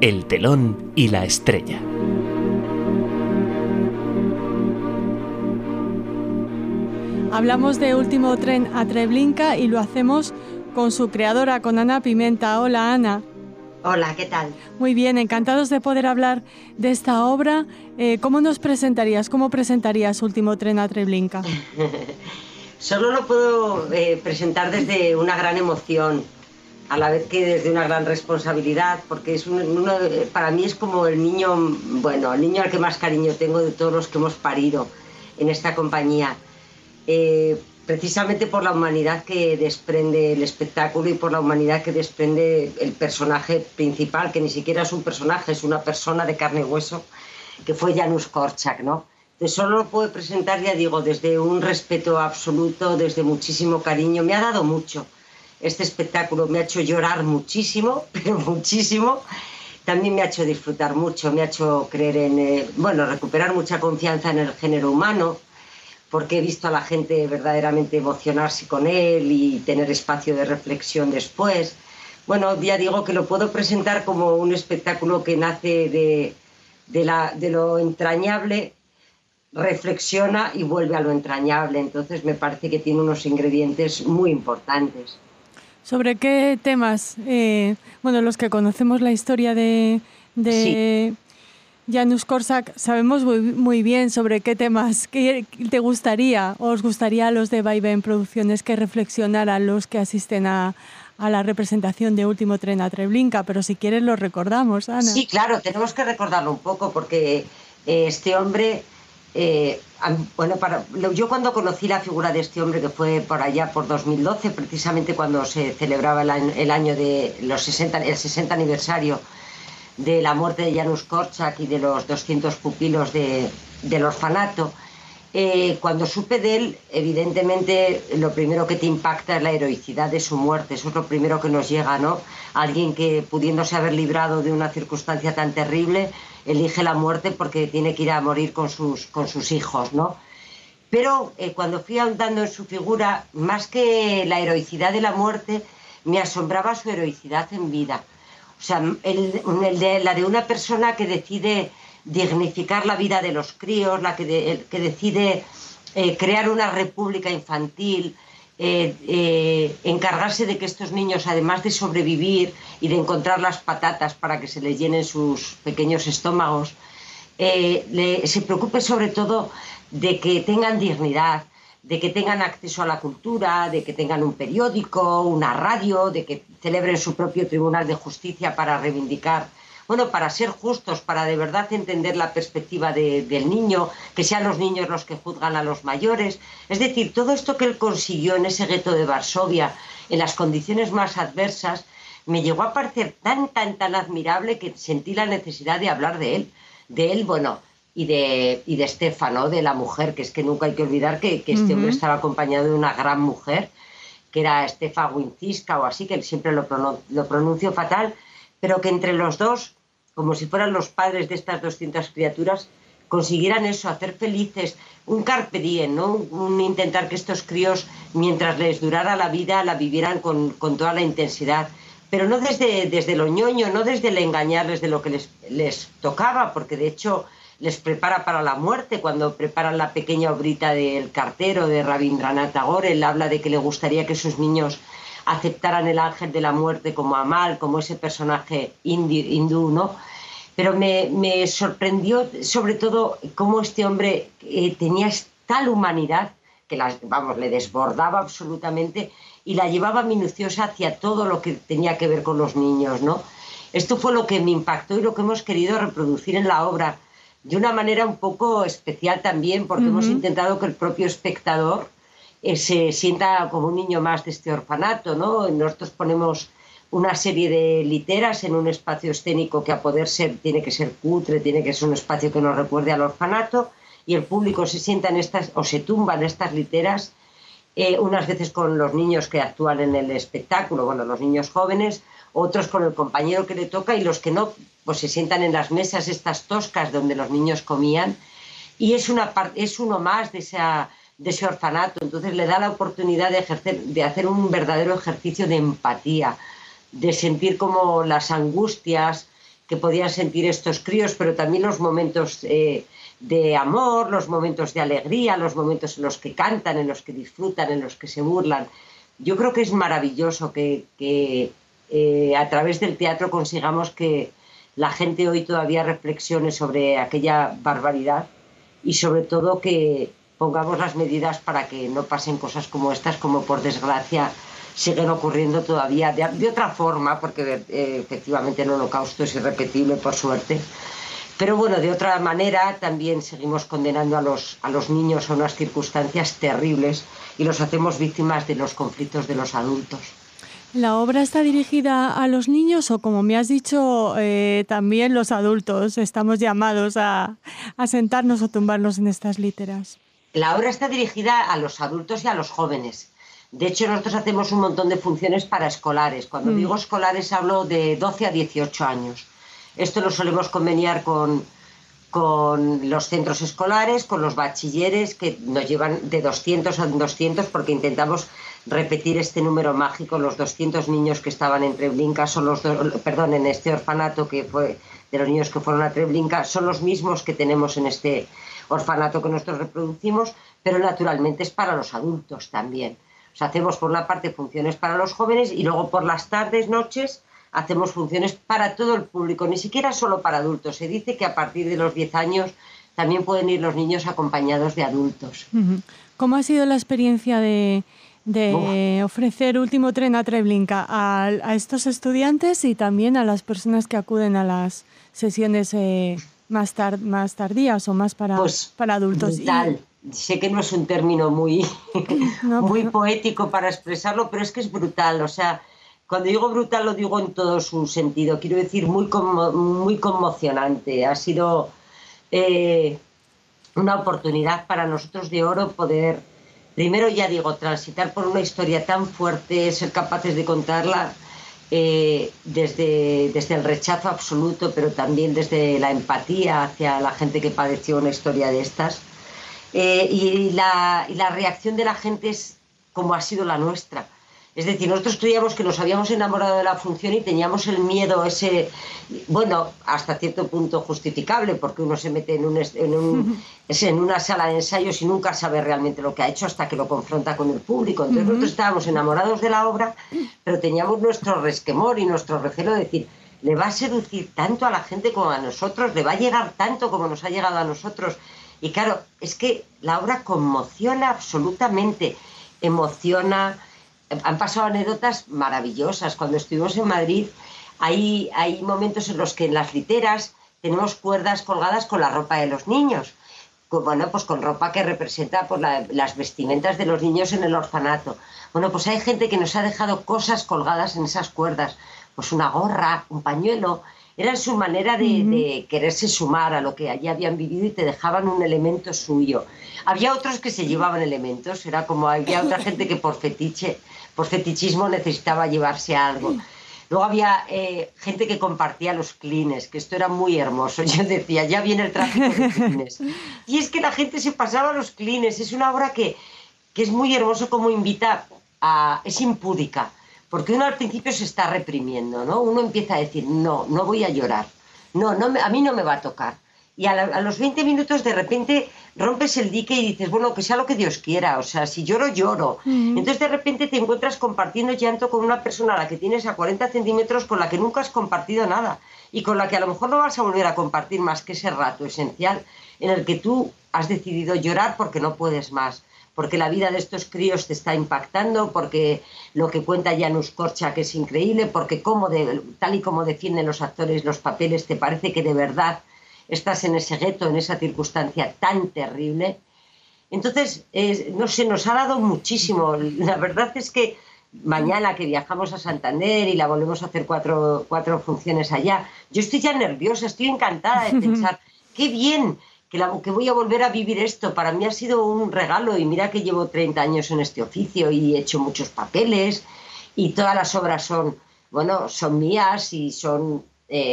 El telón y la estrella. Hablamos de Último tren a Treblinka y lo hacemos con su creadora, con Ana Pimenta. Hola, Ana. Hola, ¿qué tal? Muy bien, encantados de poder hablar de esta obra. ¿Cómo nos presentarías? ¿Cómo presentarías Último tren a Treblinka? Solo lo puedo presentar desde una gran emoción, a la vez que desde una gran responsabilidad, porque es para mí es como el niño, el niño al que más cariño tengo de todos los que hemos parido en esta compañía. Precisamente por la humanidad que desprende el espectáculo y por la humanidad que desprende el personaje principal, que ni siquiera es un personaje, es una persona de carne y hueso, que fue Janusz Korczak, ¿no? Entonces solo lo puedo presentar, ya digo, desde un respeto absoluto, desde muchísimo cariño. Me ha dado mucho este espectáculo, me ha hecho llorar muchísimo, pero muchísimo. También me ha hecho disfrutar mucho, me ha hecho creer recuperar mucha confianza en el género humano, porque he visto a la gente verdaderamente emocionarse con él y tener espacio de reflexión después. Bueno, ya digo que lo puedo presentar como un espectáculo que nace de lo entrañable, reflexiona y vuelve a lo entrañable. Entonces me parece que tiene unos ingredientes muy importantes. ¿Sobre qué temas? Los que conocemos la historia de Sí. Janusz Korczak sabemos muy bien sobre qué temas te gustaría o os gustaría a los de Vaivén Producciones que reflexionaran los que asisten a la representación de Último tren a Treblinka, pero si quieres lo recordamos, Ana. Sí, claro, tenemos que recordarlo un poco porque este hombre, yo cuando conocí la figura de este hombre, que fue por allá por 2012, precisamente cuando se celebraba el año de el 60 aniversario de la muerte de Janusz Korczak y de los 200 pupilos del orfanato, cuando supe de él, evidentemente lo primero que te impacta es la heroicidad de su muerte. Eso es lo primero que nos llega, ¿no? Alguien que, pudiéndose haber librado de una circunstancia tan terrible, elige la muerte porque tiene que ir a morir con sus hijos, ¿no? Pero cuando fui ahondando en su figura, más que la heroicidad de la muerte, me asombraba su heroicidad en vida. O sea, la de una persona que decide dignificar la vida de los críos, que decide crear una república infantil, encargarse de que estos niños, además de sobrevivir y de encontrar las patatas para que se les llenen sus pequeños estómagos, se preocupe sobre todo de que tengan dignidad, de que tengan acceso a la cultura, de que tengan un periódico, una radio, de que celebren su propio tribunal de justicia para reivindicar, para ser justos, para de verdad entender la perspectiva del niño, que sean los niños los que juzgan a los mayores. Es decir, todo esto que él consiguió en ese gueto de Varsovia, en las condiciones más adversas, me llegó a parecer tan admirable que sentí la necesidad de hablar de él, y de Stefano, de la mujer, que es que nunca hay que olvidar que este hombre estaba acompañado de una gran mujer, que era Stefa Winciska o así, que siempre lo pronuncio fatal, pero que entre los dos, como si fueran los padres de estas 200 criaturas, consiguieran eso, hacer felices, un carpe diem, ¿no? Un intentar que estos críos, mientras les durara la vida, la vivieran con toda la intensidad, pero no desde lo ñoño, no desde el engañarles de lo que les tocaba, porque de hecho les prepara para la muerte. Cuando preparan la pequeña obrita del cartero de Rabindranath Tagore, él habla de que le gustaría que sus niños aceptaran el ángel de la muerte como Amal, como ese personaje hindú, ¿no? Pero me sorprendió sobre todo cómo este hombre tenía tal humanidad que le desbordaba absolutamente y la llevaba minuciosa hacia todo lo que tenía que ver con los niños, ¿no? Esto fue lo que me impactó y lo que hemos querido reproducir en la obra, de una manera un poco especial también, porque hemos intentado que el propio espectador se sienta como un niño más de este orfanato, ¿no? Nosotros ponemos una serie de literas en un espacio escénico que a poder ser tiene que ser cutre, tiene que ser un espacio que nos recuerde al orfanato, y el público se sienta se tumba en estas literas, unas veces con los niños que actúan en el espectáculo, los niños jóvenes, otros con el compañero que le toca, y los que no, pues se sientan en las mesas estas toscas donde los niños comían, y es uno más de ese orfanato. Entonces le da la oportunidad de hacer un verdadero ejercicio de empatía, de sentir como las angustias que podían sentir estos críos, pero también los momentos de amor, los momentos de alegría, los momentos en los que cantan, en los que disfrutan, en los que se burlan. Yo creo que es maravilloso que a través del teatro consigamos que la gente hoy todavía reflexione sobre aquella barbaridad y sobre todo que pongamos las medidas para que no pasen cosas como estas, como por desgracia siguen ocurriendo todavía de otra forma, porque efectivamente el Holocausto es irrepetible, por suerte. Pero bueno, de otra manera también seguimos condenando a los niños a unas circunstancias terribles y los hacemos víctimas de los conflictos de los adultos. ¿La obra está dirigida a los niños o, como me has dicho, también los adultos estamos llamados a sentarnos o tumbarnos en estas literas? La obra está dirigida a los adultos y a los jóvenes. De hecho, nosotros hacemos un montón de funciones para escolares. Cuando digo escolares hablo de 12 a 18 años. Esto lo solemos conveniar con los centros escolares, con los bachilleres, que nos llevan de 200 a 200 porque intentamos repetir este número mágico. Los 200 niños que estaban en Treblinka son en este orfanato que fue de los niños que fueron a Treblinka, son los mismos que tenemos en este orfanato que nosotros reproducimos, pero naturalmente es para los adultos también. O sea, hacemos por una parte funciones para los jóvenes y luego por las tardes, noches, hacemos funciones para todo el público, ni siquiera solo para adultos. Se dice que a partir de los 10 años también pueden ir los niños acompañados de adultos. ¿Cómo ha sido la experiencia de ofrecer Último tren a Treblinka a estos estudiantes y también a las personas que acuden a las sesiones más tardías o más para adultos? Brutal. Sé que no es un término muy poético para expresarlo, pero es que es brutal. O sea, cuando digo brutal lo digo en todo su sentido. Quiero decir, muy conmocionante. Ha sido una oportunidad para nosotros de oro poder, primero ya digo, transitar por una historia tan fuerte, ser capaces de contarla desde el rechazo absoluto, pero también desde la empatía hacia la gente que padeció una historia de estas. Y la reacción de la gente es como ha sido la nuestra. Es decir, nosotros creíamos que nos habíamos enamorado de la función y teníamos el miedo ese, bueno, hasta cierto punto justificable, porque uno se mete en una sala de ensayos y nunca sabe realmente lo que ha hecho hasta que lo confronta con el público. Entonces nosotros estábamos enamorados de la obra, pero teníamos nuestro resquemor y nuestro recelo de decir, le va a seducir tanto a la gente como a nosotros, le va a llegar tanto como nos ha llegado a nosotros. Y claro, es que la obra conmociona absolutamente, emociona. Han pasado anécdotas maravillosas. Cuando estuvimos en Madrid, hay momentos en los que en las literas tenemos cuerdas colgadas con la ropa de los niños. Bueno, pues con ropa que representa pues, las vestimentas de los niños en el orfanato. Bueno, pues hay gente que nos ha dejado cosas colgadas en esas cuerdas. Pues una gorra, un pañuelo. Era su manera de quererse sumar a lo que allí habían vivido y te dejaban un elemento suyo. Había otros que se llevaban elementos. Era como había otra gente que por fetichismo necesitaba llevarse algo. Luego había gente que compartía los clines, que esto era muy hermoso. Yo decía, ya viene el tráfico de clines. Y es que la gente se pasaba los clines. Es una obra que es muy hermoso como invita es impúdica. Porque uno al principio se está reprimiendo, ¿no? Uno empieza a decir, no voy a llorar. A mí no me va a tocar. Y a los 20 minutos de repente rompes el dique y dices, bueno, que sea lo que Dios quiera, o sea, si lloro, lloro. Entonces de repente te encuentras compartiendo llanto con una persona a la que tienes a 40 centímetros con la que nunca has compartido nada y con la que a lo mejor no vas a volver a compartir más que ese rato esencial en el que tú has decidido llorar porque no puedes más, porque la vida de estos críos te está impactando, porque lo que cuenta Janusz Korczak es increíble, porque tal y como defienden los actores los papeles, te parece que de verdad estás en ese gueto, en esa circunstancia tan terrible. Entonces, no sé, nos ha dado muchísimo. La verdad es que mañana que viajamos a Santander y la volvemos a hacer cuatro funciones allá, yo estoy ya nerviosa, estoy encantada de pensar, qué bien, que voy a volver a vivir esto. Para mí ha sido un regalo y mira que llevo 30 años en este oficio y he hecho muchos papeles y todas las obras son mías y son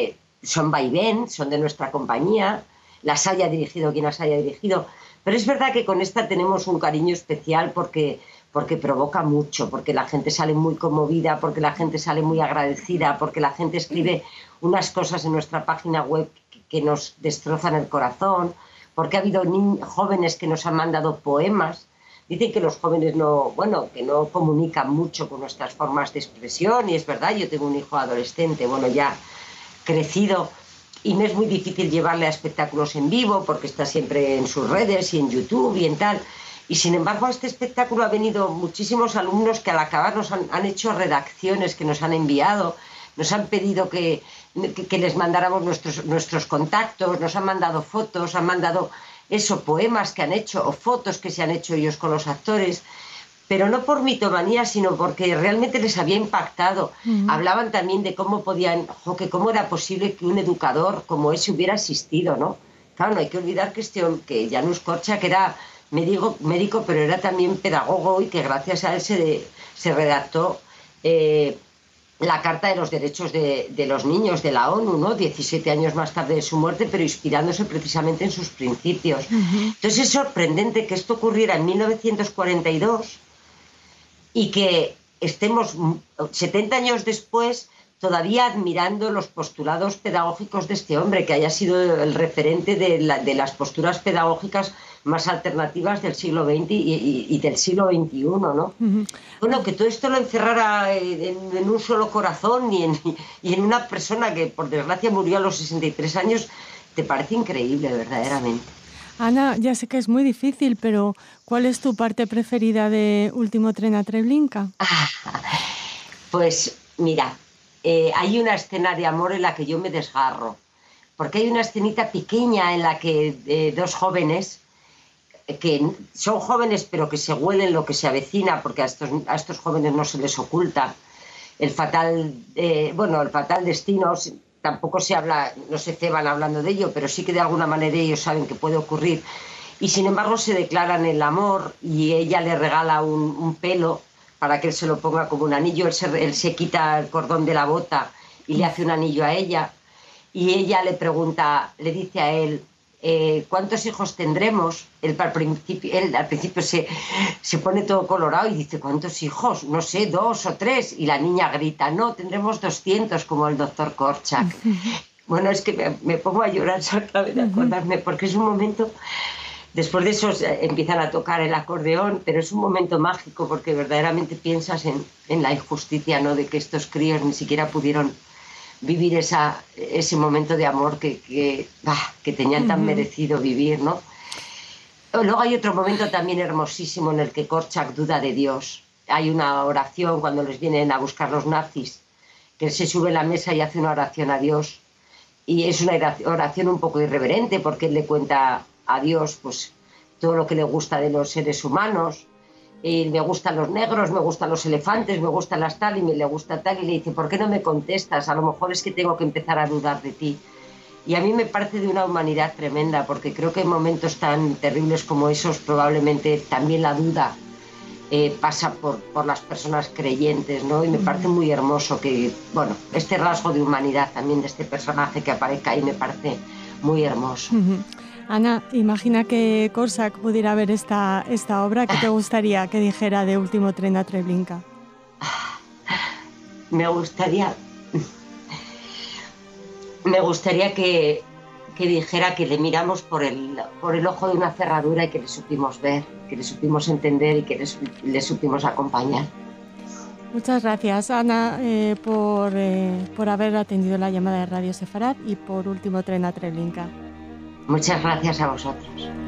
vaivén, son de nuestra compañía, las haya dirigido quien las haya dirigido, pero es verdad que con esta tenemos un cariño especial porque porque provoca mucho, porque la gente sale muy conmovida, porque la gente sale muy agradecida, porque la gente escribe unas cosas en nuestra página web que nos destrozan el corazón, porque ha habido jóvenes que nos han mandado poemas. Dicen que los jóvenes que no comunican mucho con nuestras formas de expresión, y es verdad, yo tengo un hijo adolescente, ya crecido, y me es muy difícil llevarle a espectáculos en vivo porque está siempre en sus redes y en YouTube y en tal. Y sin embargo a este espectáculo ha venido muchísimos alumnos que al acabar nos han hecho redacciones que nos han enviado, nos han pedido que les mandáramos nuestros contactos, nos han mandado fotos, han mandado poemas que han hecho o fotos que se han hecho ellos con los actores, pero no por mitomanía, sino porque realmente les había impactado. Hablaban también de cómo cómo era posible que un educador como ese hubiera existido, ¿no? Claro, no hay que olvidar que que Janusz Korczak era médico, pero era también pedagogo, y que gracias a él se redactó la Carta de los Derechos de los Niños de la ONU, ¿no? 17 años más tarde de su muerte, pero inspirándose precisamente en sus principios. Entonces es sorprendente que esto ocurriera en 1942 y que estemos 70 años después todavía admirando los postulados pedagógicos de este hombre, que haya sido el referente de las posturas pedagógicas más alternativas del siglo XX y del siglo XXI, ¿no? Que todo esto lo encerrara en un solo corazón y en una persona que, por desgracia, murió a los 63 años, te parece increíble, verdaderamente. Ana, ya sé que es muy difícil, pero ¿cuál es tu parte preferida de Último tren a Treblinka? Pues mira, hay una escena de amor en la que yo me desgarro, porque hay una escenita pequeña en la que dos jóvenes, que son jóvenes pero que se huelen lo que se avecina, porque a estos jóvenes no se les oculta el fatal destino. Tampoco se habla, no se ceban hablando de ello, pero sí que de alguna manera ellos saben que puede ocurrir, y sin embargo se declaran el amor, y ella le regala un pelo para que él se lo ponga como un anillo. Él se quita el cordón de la bota y le hace un anillo a ella, y ella le dice a él, ¿cuántos hijos tendremos? Él al principio se pone todo colorado y dice, ¿cuántos hijos? No sé, 2 o 3. Y la niña grita, no, tendremos 200 como el doctor Korczak. Es que me pongo a llorar solamente de acordarme, porque es un momento. Después de eso empiezan a tocar el acordeón, pero es un momento mágico, porque verdaderamente piensas en la injusticia, ¿no?, de que estos críos ni siquiera pudieron vivir ese momento de amor que tenían tan merecido vivir, ¿no? Luego hay otro momento también hermosísimo en el que Korczak duda de Dios. Hay una oración cuando les vienen a buscar los nazis, que él se sube a la mesa y hace una oración a Dios, y es una oración un poco irreverente, porque él le cuenta a Dios pues todo lo que le gusta de los seres humanos. Me gustan los negros, me gustan los elefantes, me gustan las tal, y me le gusta tal, y le dice, ¿por qué no me contestas? A lo mejor es que tengo que empezar a dudar de ti. Y a mí me parece de una humanidad tremenda, porque creo que en momentos tan terribles como esos probablemente también la duda pasa por las personas creyentes, ¿no? Y me parece muy hermoso que, este rasgo de humanidad también de este personaje que aparezca ahí me parece muy hermoso. Ana, imagina que Korczak pudiera ver esta obra. ¿Qué te gustaría que dijera de Último tren a Treblinka? Me gustaría que dijera que le miramos por el ojo de una cerradura, y que le supimos ver, que le supimos entender, y que le supimos acompañar. Muchas gracias, Ana, por haber atendido la llamada de Radio Sefarad y por Último tren a Treblinka. Muchas gracias a vosotros.